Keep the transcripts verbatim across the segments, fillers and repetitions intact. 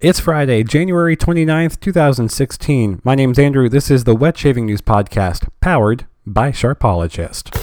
It's Friday, January twenty-ninth, twenty sixteen. My name's Andrew. This is the Wet Shaving News Podcast, powered by Sharpologist.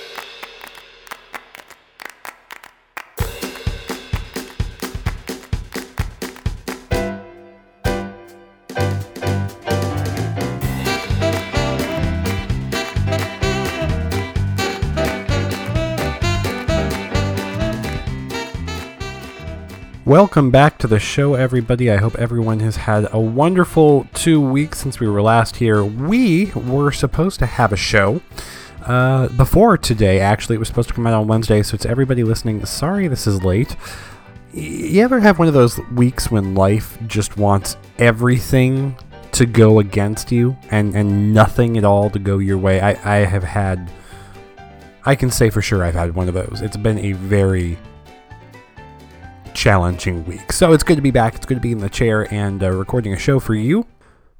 Welcome back to the show, everybody. I hope everyone has had a wonderful two weeks since we were last here. We were supposed to have a show uh, before today, actually. It was supposed to come out on Wednesday, so it's everybody listening. Sorry this is late. You ever have one of those weeks when life just wants everything to go against you and, and nothing at all to go your way? I, I have had, I can say for sure I've had one of those. It's been a very challenging week. So it's good to be back. It's good to be in the chair and uh, recording a show for you.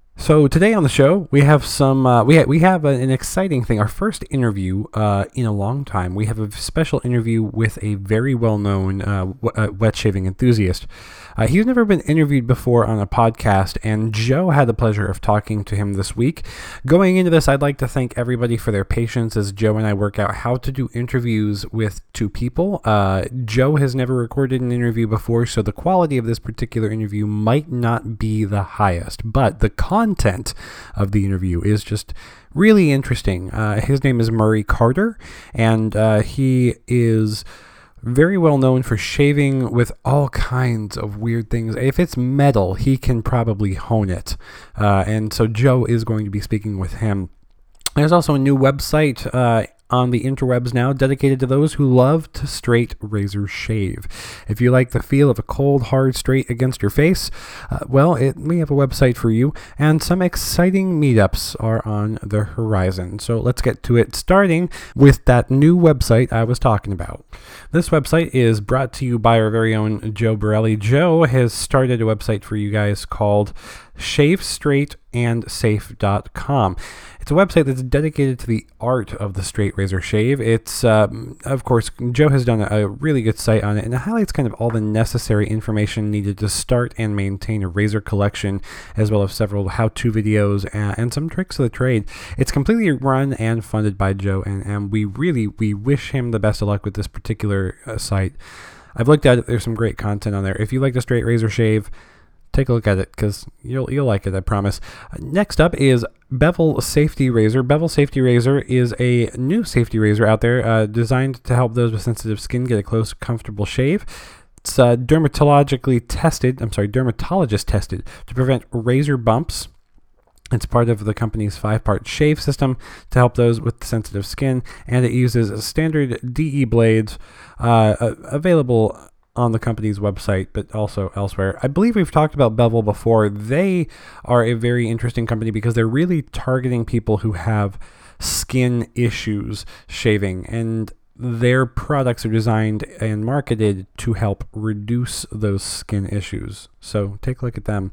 So today on the show, we have some, uh, we, ha- we have a, an exciting thing. Our first interview uh, in a long time. We have a special interview with a very well-known uh, w- uh, wet shaving enthusiast. Uh, he's never been interviewed before on a podcast, and Joe had the pleasure of talking to him this week. Going into this, I'd like to thank everybody for their patience as Joe and I work out how to do interviews with two people. Uh, Joe has never recorded an interview before, so the quality of this particular interview might not be the highest, but the content of the interview is just really interesting. Uh, his name is Murray Carter, and uh, he is very well known for shaving with all kinds of weird things. If it's metal, he can probably hone it. Uh, and so Joe is going to be speaking with him. There's also a new website uh, on the interwebs now dedicated to those who love to straight razor shave. If you like the feel of a cold, hard straight against your face, uh, well, it, we have a website for you, and some exciting meetups are on the horizon. So let's get to it, starting with that new website I was talking about. This website is brought to you by our very own Joe Borelli. Joe has started a website for you guys called shave straight and safe dot com. It's a website that's dedicated to the art of the straight razor shave. It's, um, of course, Joe has done a, a really good site on it, and it highlights kind of all the necessary information needed to start and maintain a razor collection, as well as several how-to videos and, and some tricks of the trade. It's completely run and funded by Joe, and, and we really, we wish him the best of luck with this particular uh, site. I've looked at it. There's some great content on there. If you like the straight razor shave, take a look at it, because you'll you'll like it, I promise. Uh, next up is Bevel Safety Razor. Bevel Safety Razor is a new safety razor out there uh, designed to help those with sensitive skin get a close, comfortable shave. It's uh, dermatologically tested, I'm sorry, dermatologist tested to prevent razor bumps. It's part of the company's five-part shave system to help those with sensitive skin, and it uses standard D E blades uh, uh, available on the company's website, but also elsewhere. I believe we've talked about Bevel before. They are a very interesting company because they're really targeting people who have skin issues shaving, and their products are designed and marketed to help reduce those skin issues. So take a look at them.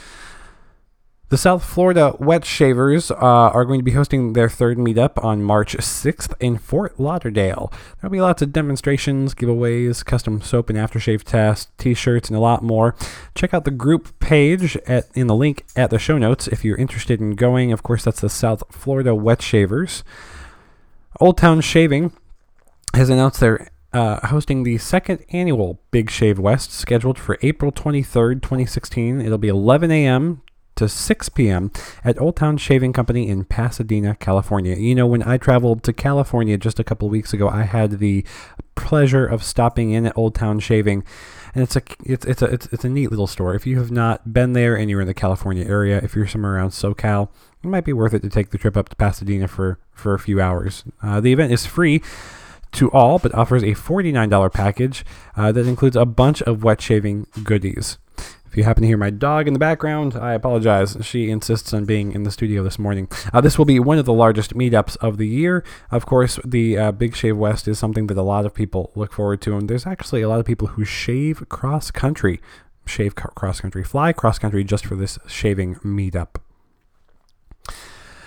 The South Florida Wet Shavers uh, are going to be hosting their third meetup on March sixth in Fort Lauderdale. There'll be lots of demonstrations, giveaways, custom soap and aftershave tests, t-shirts, and a lot more. Check out the group page at, in the link at the show notes if you're interested in going. Of course, that's the South Florida Wet Shavers. Old Town Shaving has announced they're uh, hosting the second annual Big Shave West, scheduled for April twenty-third, twenty sixteen. It'll be eleven a.m. to six p.m. at Old Town Shaving Company in Pasadena, California. You know, when I traveled to California just a couple weeks ago, I had the pleasure of stopping in at Old Town Shaving, and it's a it's it's a it's, it's a neat little store. If you have not been there and you're in the California area, if you're somewhere around SoCal, it might be worth it to take the trip up to Pasadena for for a few hours. Uh, the event is free to all, but offers a forty-nine dollars package uh, that includes a bunch of wet shaving goodies. If you happen to hear my dog in the background, I apologize. She insists on being in the studio this morning. Uh, this will be one of the largest meetups of the year. Of course, the uh, Big Shave West is something that a lot of people look forward to, and there's actually a lot of people who shave cross-country, shave cross-country, fly cross-country just for this shaving meetup.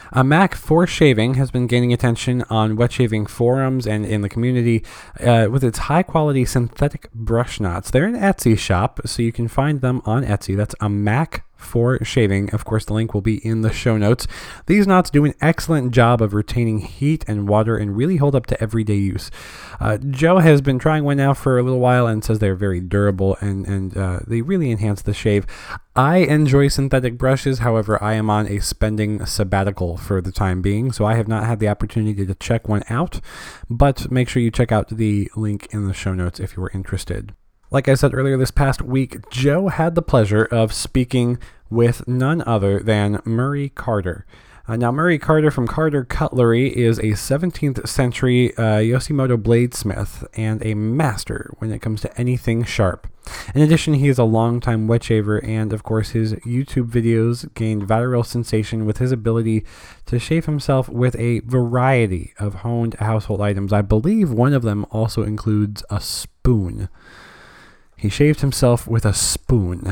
A Mac for shaving has been gaining attention on wet shaving forums and in the community uh, with its high-quality synthetic brush knots. They're an Etsy shop, so you can find them on Etsy. That's A Mac for shaving. Of course, the link will be in the show notes. These knots do an excellent job of retaining heat and water and really hold up to everyday use. Uh, Joe has been trying one now for a little while and says they're very durable and, and uh, they really enhance the shave. I enjoy synthetic brushes. However, I am on a spending sabbatical for the time being, so I have not had the opportunity to check one out, but make sure you check out the link in the show notes if you were interested. Like I said earlier, this past week, Joe had the pleasure of speaking with none other than Murray Carter. Uh, now, Murray Carter from Carter Cutlery is a seventeenth century uh, Yoshimoto bladesmith and a master when it comes to anything sharp. In addition, he is a longtime wet shaver, and of course, his YouTube videos gained viral sensation with his ability to shave himself with a variety of honed household items. I believe one of them also includes a spoon. He shaved himself with a spoon.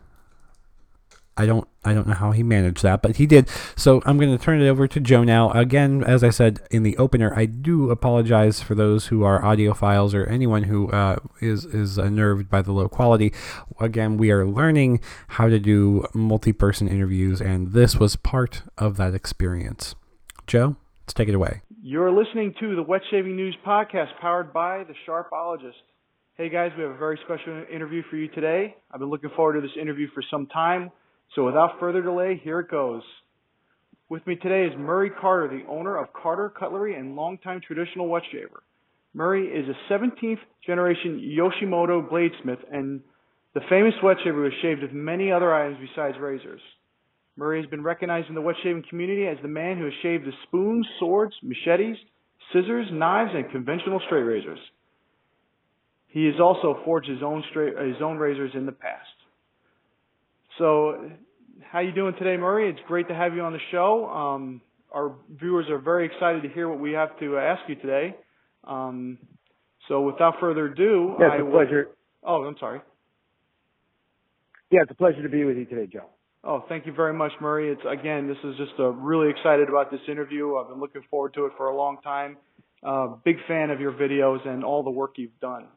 I don't I don't know how he managed that, but he did. So I'm going to turn it over to Joe now. Again, as I said in the opener, I do apologize for those who are audiophiles or anyone who uh, is, is unnerved by the low quality. Again, we are learning how to do multi-person interviews, and this was part of that experience. Joe, let's take it away. You're listening to the Wet Shaving News Podcast, powered by The Sharpologist. Hey guys, we have a very special interview for you today. I've been looking forward to this interview for some time, so without further delay, here it goes. With me today is Murray Carter, the owner of Carter Cutlery and longtime traditional wet shaver. Murray is a seventeenth generation Yoshimoto bladesmith and the famous wet shaver who has shaved with many other items besides razors. Murray has been recognized in the wet shaving community as the man who has shaved with spoons, swords, machetes, scissors, knives, and conventional straight razors. He has also forged his own straight, his own razors in the past. So, how you doing today, Murray? It's great to have you on the show. Um, our viewers are very excited to hear what we have to ask you today. Um, so, without further ado, yeah, it's I a will, pleasure. Oh, I'm sorry. Yeah, it's a pleasure to be with you today, Joe. Oh, thank you very much, Murray. It's again, this is just a really excited about this interview. I've been looking forward to it for a long time. Uh, big fan of your videos and all the work you've done.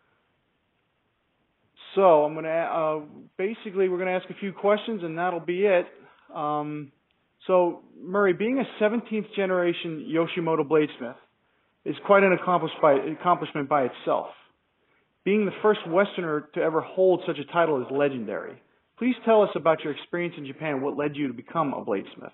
So I'm going to uh, basically we're going to ask a few questions and that'll be it. Um, so Murray, being a seventeenth generation Yoshimoto bladesmith is quite an accomplishment by itself. Being the first Westerner to ever hold such a title is legendary. Please tell us about your experience in Japan and what led you to become a bladesmith.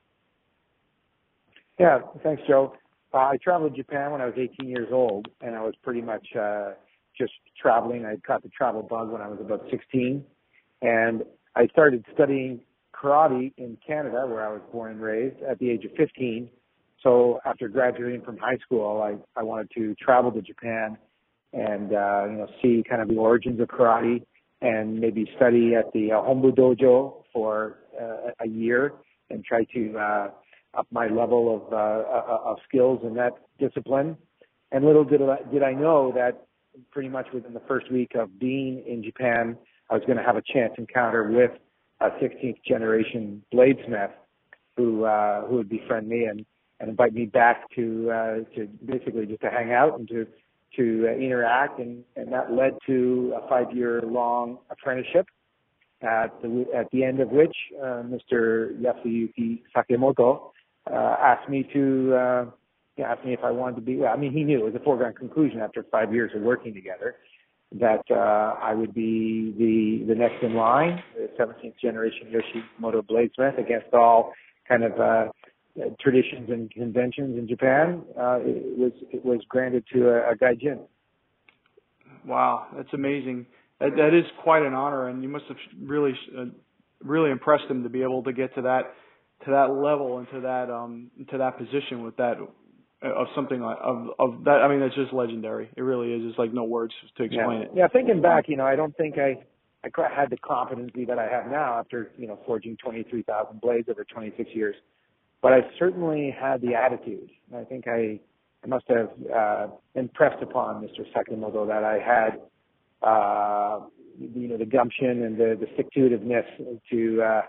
Yeah, thanks, Joe. Uh, I traveled to Japan when I was eighteen years old, and I was pretty much uh, just traveling. I caught the travel bug when I was about sixteen, and I started studying karate in Canada, where I was born and raised, at the age of fifteen. So after graduating from high school, I, I wanted to travel to Japan and uh, you know see kind of the origins of karate and maybe study at the uh, Hombu Dojo for uh, a year and try to uh, up my level of, uh, of skills in that discipline. And little did I, did I know that pretty much within the first week of being in Japan, I was going to have a chance encounter with a sixteenth generation bladesmith who uh, who would befriend me and, and invite me back to uh, to basically just to hang out and to to uh, interact, and, and that led to a five-year-long apprenticeship, at the, at the end of which uh, Mister Yasuyuki Sakemoto uh, asked me to uh, asked me if I wanted to be. Well, I mean, he knew it was a foregone conclusion after five years of working together that uh, I would be the the next in line, the seventeenth generation Yoshimoto bladesmith, against all kind of uh, traditions and conventions in Japan. Uh, it was it was granted to a, a gaijin. Wow, that's amazing. That, that is quite an honor, and you must have really uh, really impressed him to be able to get to that to that level and to that um to that position with that of something like of of that. I mean, that's just legendary. It really is. It's like no words to explain yeah. it. Yeah, thinking back, you know, I don't think I I had the competency that I have now after you know forging twenty-three thousand blades over twenty-six years. But I certainly had the attitude. I think I, I must have uh, impressed upon Mister Sakemoto that I had, uh, you know, the gumption and the, the stick-to-itiveness to uh,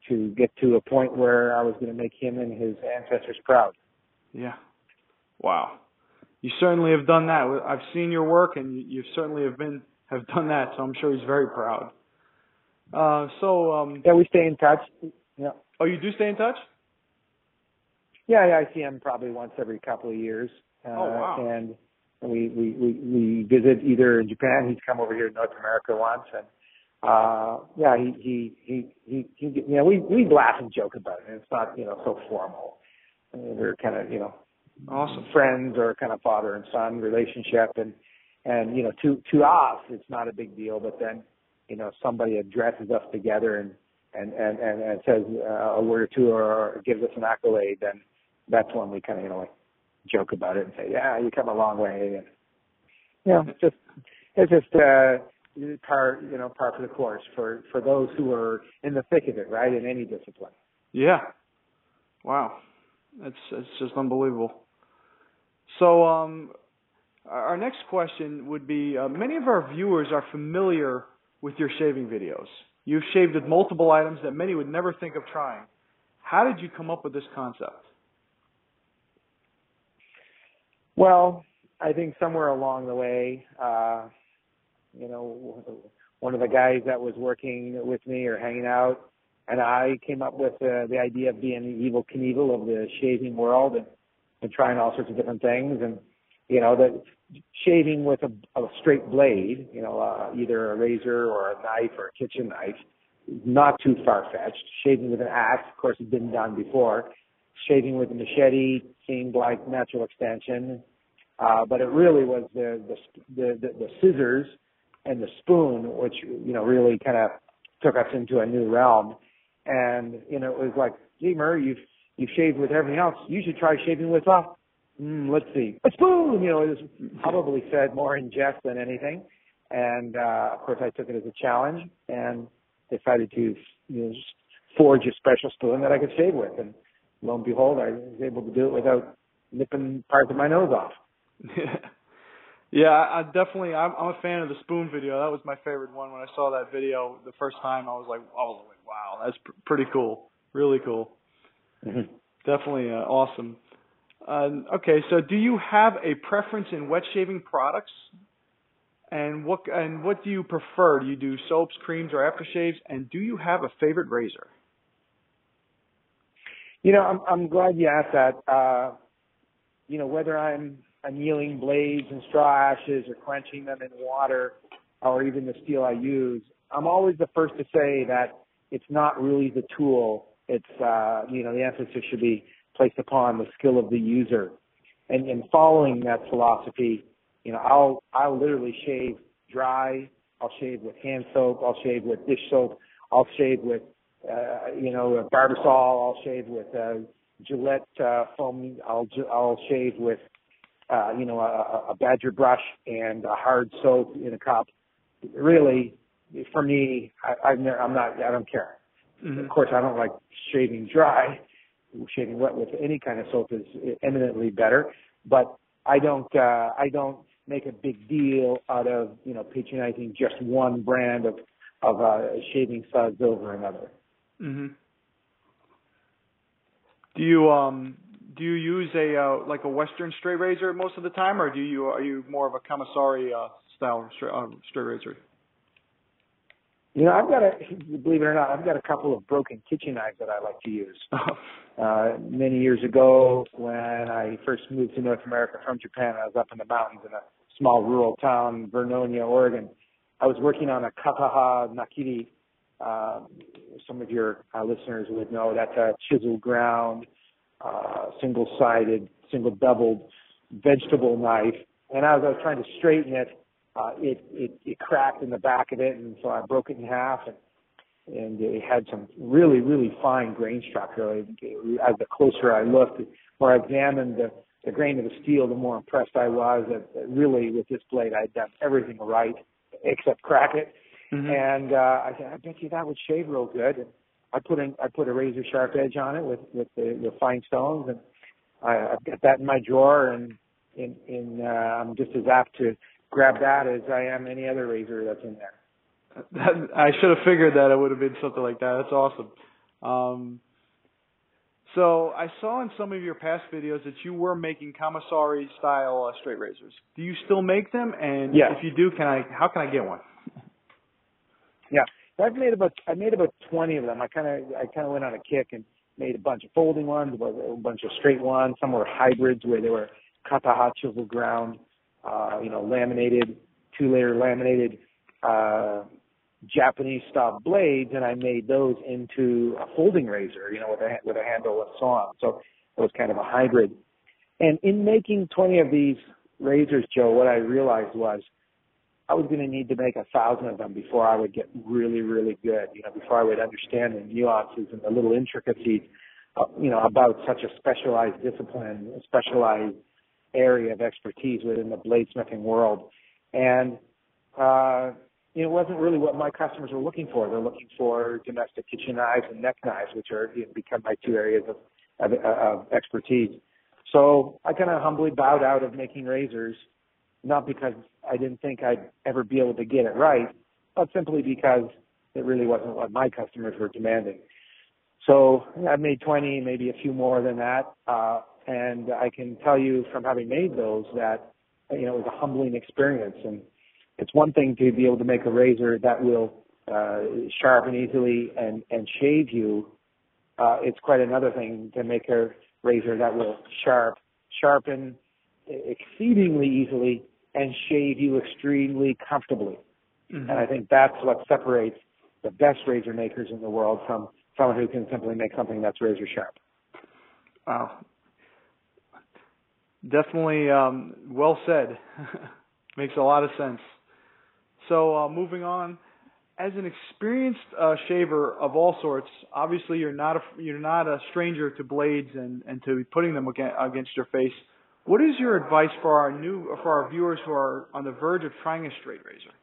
to get to a point where I was going to make him and his ancestors proud. Yeah. Wow. You certainly have done that. I've seen your work, and you, you certainly have been have done that. So I'm sure he's very proud. Uh, so um, yeah, we stay in touch. Yeah. Oh, you do stay in touch? Yeah, yeah, I see him probably once every couple of years. Uh, oh wow. And we, we we we visit either in Japan. He's come over here to North America once, and uh, yeah, he he he he, he you know we we laugh and joke about it. And it's not you know so formal. I mean, we're kind of you know awesome friends or kind of father and son relationship, and and you know to to us it's not a big deal, but then you know somebody addresses us together and and and and, and says uh, a word or two or gives us an accolade, then that's when we kind of you know like joke about it and say, yeah, you come a long way, and you know it's just it's just uh, par you know par for the course for for those who are in the thick of it, right, in any discipline. Yeah. Wow. That's it's just unbelievable. So um, our next question would be, uh, many of our viewers are familiar with your shaving videos. You've shaved with multiple items that many would never think of trying. How did you come up with this concept? Well, I think somewhere along the way, uh, you know, one of the guys that was working with me or hanging out, and I came up with uh, the idea of being the Evel Knievel of the shaving world and, and trying all sorts of different things. And, you know, the shaving with a, a straight blade, you know, uh, either a razor or a knife or a kitchen knife, not too far-fetched. Shaving with an axe, of course, has been done before. Shaving with a machete seemed like natural extension. Uh, but it really was the, the, the, the, the scissors and the spoon, which, you know, really kind of took us into a new realm. And, you know, it was like, gee, Murray, you've, you've shaved with everything else. You should try shaving with, uh, mm, let's see, a spoon. You know, it was probably said more in jest than anything. And, uh, of course, I took it as a challenge and decided to, you know, forge a special spoon that I could shave with. And lo and behold, I was able to do it without nipping parts of my nose off. Yeah, I definitely, I'm, I'm a fan of the spoon video. That was my favorite one. When I saw that video the first time, I was like, I was like, wow, that's pr- pretty cool. Really cool. Mm-hmm. Definitely uh, awesome. Uh, okay, so do you have a preference in wet shaving products? And what and what do you prefer? Do you do soaps, creams, or aftershaves? And do you have a favorite razor? You know, I'm, I'm glad you asked that. Uh, you know, whether I'm annealing blades and straw ashes or quenching them in water or even the steel I use, I'm always the first to say that it's not really the tool. It's, uh, you know, the emphasis should be placed upon the skill of the user. And in following that philosophy, you know, I'll, I'll literally shave dry. I'll shave with hand soap. I'll shave with dish soap. I'll shave with, uh, you know, Barbasol. I'll shave with, uh, Gillette, uh, foam. I'll, I'll shave with, Uh, you know, a, a badger brush and a hard soap in a cup. Really, for me, I, I've never, I'm not, I don't care. Mm-hmm. Of course, I don't like shaving dry. Shaving wet with any kind of soap is eminently better. But I don't, uh, I don't make a big deal out of, you know, patronizing just one brand of, of uh, shaving suds over another. Mm-hmm. Do you, um, Do you use a uh, like a Western straight razor most of the time, or do you are you more of a Kamasari uh, style straight, uh, straight razor? You know, I've got a believe it or not, I've got a couple of broken kitchen knives that I like to use. uh, many years ago, when I first moved to North America from Japan, I was up in the mountains in a small rural town, Vernonia, Oregon. I was working on a Kataha Nakiri. Uh, some of your uh, listeners would know that's a chisel ground. Uh, single-sided, single-beveled vegetable knife. And as I was trying to straighten it, uh, it, it, it cracked in the back of it, and so I broke it in half, and, and it had some really, really fine grain structure. As the closer I looked, the more I examined the, the grain of the steel, the more impressed I was that, that really with this blade I had done everything right except crack it. Mm-hmm. And uh, I said, I bet you that would shave real good. And I put in, I put a razor sharp edge on it with, with the, the fine stones, and I, I've got that in my drawer, and in, in, uh, I'm just as apt to grab that as I am any other razor that's in there. That, I should have figured that it would have been something like that. That's awesome. Um, so I saw in some of your past videos that you were making commissary style uh, straight razors. Do you still make them? And Yeah. if you do, can I? How can I get one? Yeah. So I've made about I made about twenty of them. I kind of I kind of went on a kick and made a bunch of folding ones, a bunch of straight ones. Some were hybrids where they were kataha chisel ground, uh, you know, laminated, two-layer laminated uh, Japanese-style blades, and I made those into a folding razor, you know, with a with a handle and so on. So it was kind of a hybrid. And in making twenty of these razors, Joe, what I realized was I was going to need to make a thousand of them before I would get really, really good, you know, before I would understand the nuances and the little intricacies, uh, you know, about such a specialized discipline, a specialized area of expertise within the bladesmithing world. And, uh, you know, it wasn't really what my customers were looking for. They're looking for domestic kitchen knives and neck knives, which are, you know, become my two areas of, of, of expertise. So I kind of humbly bowed out of making razors, not because I didn't think I'd ever be able to get it right, but simply because it really wasn't what my customers were demanding. So I made twenty, maybe a few more than that, uh, and I can tell you from having made those that, you know, it was a humbling experience. And it's one thing to be able to make a razor that will uh, sharpen easily and, and shave you. Uh, it's quite another thing to make a razor that will sharp, sharpen exceedingly easily and shave you extremely comfortably. Mm-hmm. And I think that's what separates the best razor makers in the world from someone who can simply make something that's razor sharp. Wow. Definitely um, well said. Makes a lot of sense. So uh, moving on, as an experienced uh, shaver of all sorts, obviously you're not a, you're not a stranger to blades and, and to putting them against your face. What is your advice for our new for our viewers who are on the verge of trying a straight razor?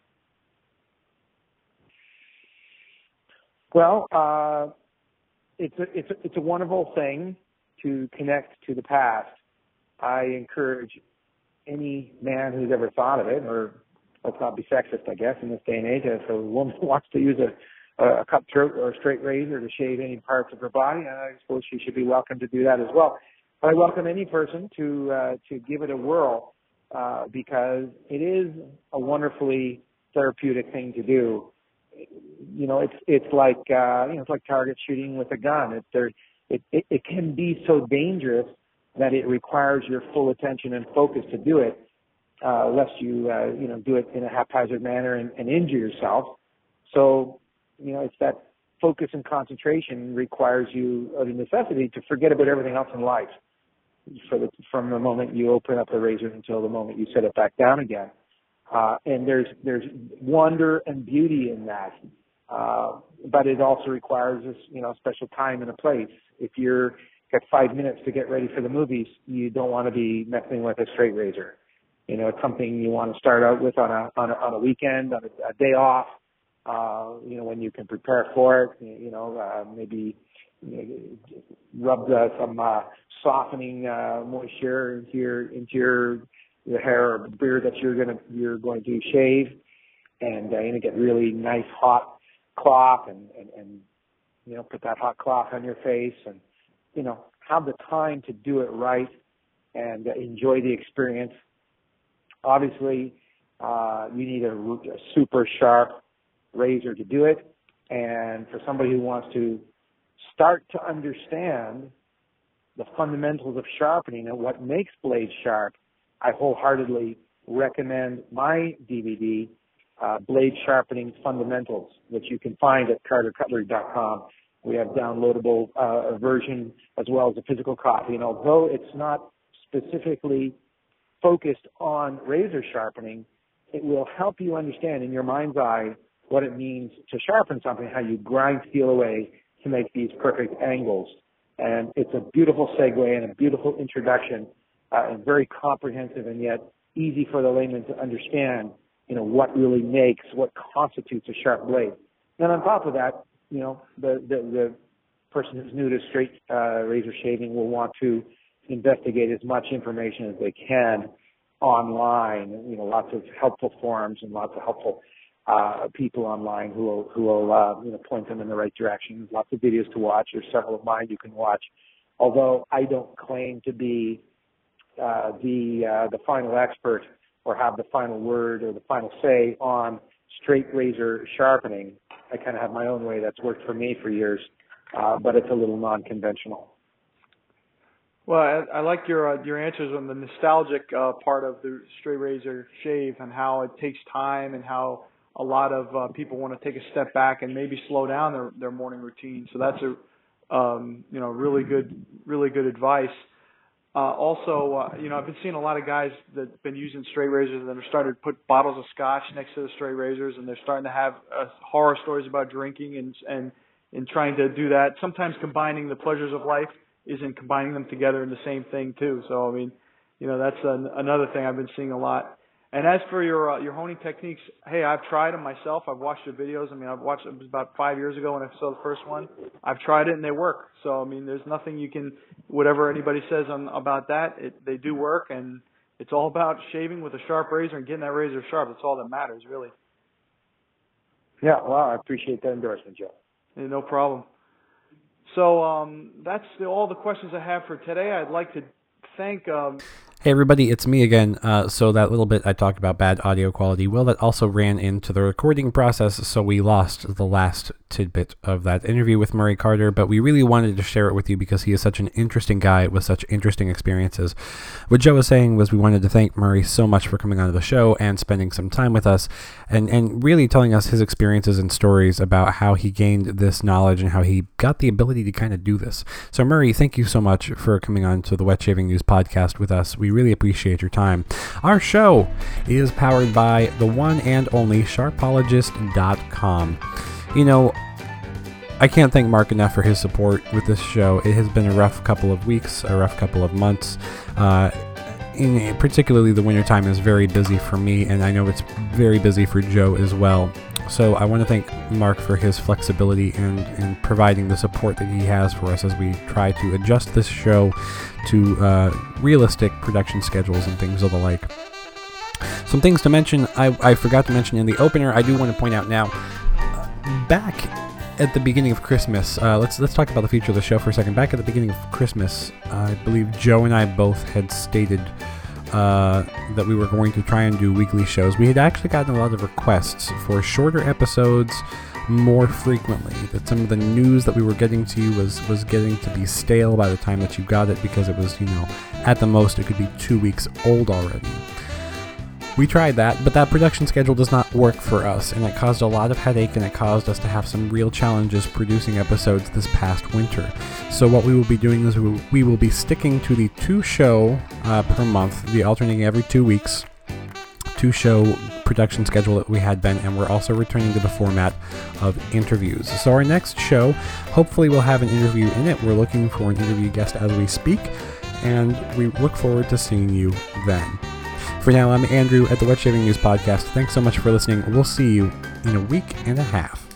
Well, uh, it's a it's a, it's a wonderful thing to connect to the past. I encourage any man who's ever thought of it, or let's not be sexist, I guess, in this day and age, if a woman wants to use a a cutthroat or a straight razor to shave any parts of her body, I suppose she should be welcome to do that as well. But I welcome any person to uh, to give it a whirl uh, because it is a wonderfully therapeutic thing to do. You know, it's it's like uh, you know it's like target shooting with a gun. It there it, it it can be so dangerous that it requires your full attention and focus to do it, uh, lest you uh, you know do it in a haphazard manner and, and injure yourself. So you know it's that focus and concentration requires you, of necessity, to forget about everything else in life. For the, from the moment you open up the razor until the moment you set it back down again. Uh, and there's there's wonder and beauty in that. Uh, but it also requires this, you know, special time and a place. If you're got five minutes to get ready for the movies, you don't want to be messing with a straight razor. You know, it's something you want to start out with on a on a, on a weekend, on a, a day off. Uh, you know, when you can prepare for it. You know, uh, maybe you know, rub the, some uh, softening uh, moisture into your into your the hair or beard that you're gonna you're going to shave, and uh, you know, get really nice hot cloth and, and and you know put that hot cloth on your face and you know have the time to do it right and uh, enjoy the experience. Obviously, uh, you need a, a super sharp razor to do it, and for somebody who wants to start to understand the fundamentals of sharpening and what makes blades sharp, I wholeheartedly recommend my D V D, uh, Blade Sharpening Fundamentals, which you can find at carter cutlery dot com. We have downloadable uh, a version as well as a physical copy. And although it's not specifically focused on razor sharpening, it will help you understand in your mind's eye what it means to sharpen something, how you grind steel away to make these perfect angles. And it's a beautiful segue and a beautiful introduction, uh, and very comprehensive and yet easy for the layman to understand, you know, what really makes, what constitutes a sharp blade. And on top of that, you know, the, the, the person who's new to straight uh, razor shaving will want to investigate as much information as they can online, you know, lots of helpful forums and lots of helpful uh, people online who will, who will uh, you know, point them in the right direction. There's lots of videos to watch. There's several of mine you can watch. Although I don't claim to be uh, the uh, the final expert or have the final word or the final say on straight razor sharpening, I kind of have my own way that's worked for me for years, uh, but it's a little non-conventional. Well, I, I like your uh, your answers on the nostalgic uh, part of the straight razor shave and how it takes time and how a lot of uh, people want to take a step back and maybe slow down their, their morning routine. So that's a um, you know really good really good advice. Uh, also, uh, you know, I've been seeing a lot of guys that've been using straight razors and they're starting to put bottles of scotch next to the straight razors, and they're starting to have uh, horror stories about drinking and and and trying to do that. Sometimes combining the pleasures of life isn't combining them together in the same thing too. So I mean, you know, that's an, another thing I've been seeing a lot. And as for your uh, your honing techniques, hey, I've tried them myself. I've watched your videos. I mean, I've watched it was about five years ago when I saw the first one. I've tried it and they work. So I mean, there's nothing you can, whatever anybody says on about that, it, they do work. And it's all about shaving with a sharp razor and getting that razor sharp. That's all that matters, really. Yeah, well, I appreciate that endorsement, Joe. Yeah, no problem. So um, that's the, all the questions I have for today. I'd like to thank. Um, Hey everybody, it's me again. Uh, so that little bit I talked about bad audio quality, well, that also ran into the recording process, so we lost the last tidbit of that interview with Murray Carter, but we really wanted to share it with you because he is such an interesting guy with such interesting experiences. What Joe was saying was we wanted to thank Murray so much for coming onto the show and spending some time with us and, and really telling us his experiences and stories about how he gained this knowledge and how he got the ability to kind of do this. So Murray, thank you so much for coming on to the Wet Shaving News podcast with us. We We really appreciate your time. Our show is powered by the one and only Sharpologist dot com. You know, I can't thank Mark enough for his support with this show. It has been a rough couple of weeks, a rough couple of months. Uh, in, particularly the wintertime is very busy for me, and I know it's very busy for Joe as well. So I want to thank Mark for his flexibility and, and providing the support that he has for us as we try to adjust this show to uh, realistic production schedules and things of the like. Some things to mention, I, I forgot to mention in the opener, I do want to point out now, back at the beginning of Christmas, uh, let's let's talk about the future of the show for a second. Back at the beginning of Christmas, I believe Joe and I both had stated Uh, that we were going to try and do weekly shows. We had actually gotten a lot of requests for shorter episodes more frequently, that some of the news that we were getting to you was, was getting to be stale by the time that you got it because it was, you know, at the most it could be two weeks old already. We tried that, but that production schedule does not work for us, and it caused a lot of headache, and it caused us to have some real challenges producing episodes this past winter. So what we will be doing is we will, we will be sticking to the two show uh, per month, the alternating every two weeks, two show production schedule that we had been, and we're also returning to the format of interviews. So our next show, hopefully we'll have an interview in it. We're looking for an interview guest as we speak, and we look forward to seeing you then. For now, I'm Andrew at the Wet Shaving News Podcast. Thanks so much for listening. We'll see you in a week and a half.